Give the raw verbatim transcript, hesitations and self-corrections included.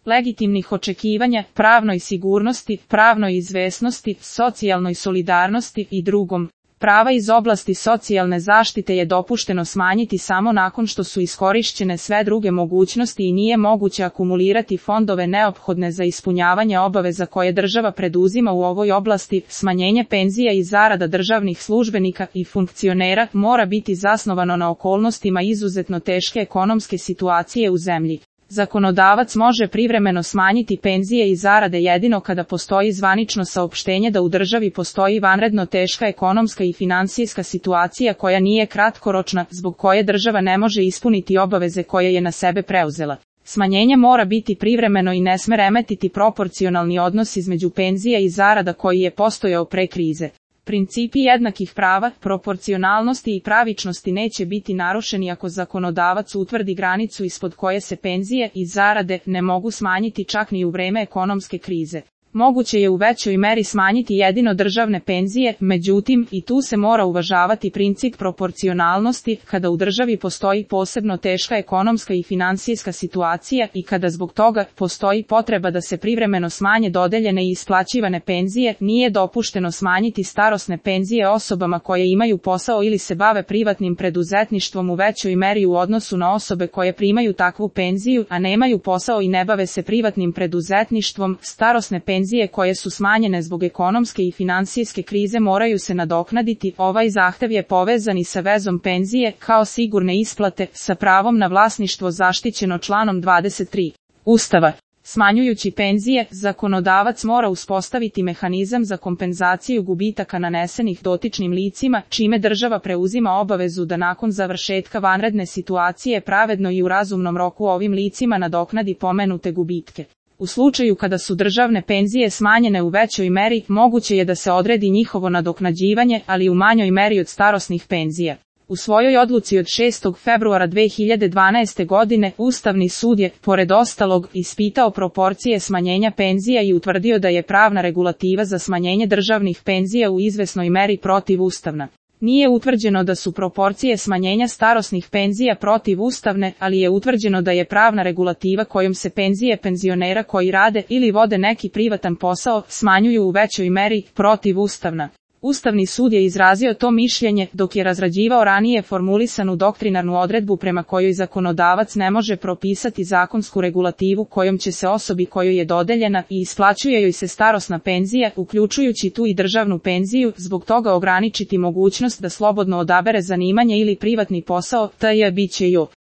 legitimnih očekivanja, pravnoj sigurnosti, pravnoj izvesnosti, socijalnoj solidarnosti i drugom. Prava iz oblasti socijalne zaštite je dopušteno smanjiti samo nakon što su iskorišćene sve druge mogućnosti i nije moguće akumulirati fondove neophodne za ispunjavanje obaveza koje država preduzima u ovoj oblasti. Smanjenje penzija i zarada državnih službenika i funkcionera mora biti zasnovano na okolnostima izuzetno teške ekonomske situacije u zemlji. Zakonodavac može privremeno smanjiti penzije i zarade jedino kada postoji zvanično saopštenje da u državi postoji vanredno teška ekonomska i finansijska situacija koja nije kratkoročna, zbog koje država ne može ispuniti obaveze koje je na sebe preuzela. Smanjenje mora biti privremeno i ne sme remetiti proporcionalni odnos između penzija i zarada koji je postojao pre krize. Principi jednakih prava, proporcionalnosti i pravičnosti neće biti narušeni ako zakonodavac utvrdi granicu ispod koje se penzije i zarade ne mogu smanjiti čak ni u vreme ekonomske krize. Moguće je u većoj meri smanjiti jedino državne penzije, međutim, i tu se mora uvažavati princip proporcionalnosti, kada u državi postoji posebno teška ekonomska i finansijska situacija i kada zbog toga postoji potreba da se privremeno smanje dodeljene i isplaćivane penzije, nije dopušteno smanjiti starosne penzije osobama koje imaju posao ili se bave privatnim preduzetništvom u većoj meri u odnosu na osobe koje primaju takvu penziju, a nemaju posao i ne bave se privatnim preduzetništvom. Starosne penzije Penzije koje su smanjene zbog ekonomske i finansijske krize moraju se nadoknaditi. Ovaj zahtev je povezan i sa vezom penzije kao sigurne isplate sa pravom na vlasništvo zaštićeno članom dvadeset tri Ustava. Smanjujući penzije, zakonodavac mora uspostaviti mehanizam za kompenzaciju gubitaka nanesenih dotičnim licima, čime država preuzima obavezu da nakon završetka vanredne situacije pravedno i u razumnom roku ovim licima nadoknadi pomenute gubitke. U slučaju kada su državne penzije smanjene u većoj meri, moguće je da se odredi njihovo nadoknađivanje, ali u manjoj meri od starosnih penzija. U svojoj odluci od šestog februara dve hiljade dvanaeste. godine, Ustavni sud je, pored ostalog, ispitao proporcije smanjenja penzija i utvrdio da je pravna regulativa za smanjenje državnih penzija u izvesnoj meri protivustavna. Nije utvrđeno da su proporcije smanjenja starosnih penzija protivustavne, ali je utvrđeno da je pravna regulativa kojom se penzije penzionera koji rade ili vode neki privatan posao smanjuju u većoj meri protivustavna. Ustavni sud je izrazio to mišljenje dok je razrađivao ranije formulisanu doktrinarnu odredbu prema kojoj zakonodavac ne može propisati zakonsku regulativu kojom će se osobi kojoj je dodeljena i isplaćuje joj se starosna penzija, uključujući tu i državnu penziju, zbog toga ograničiti mogućnost da slobodno odabere zanimanje ili privatni posao, tj. bit će ju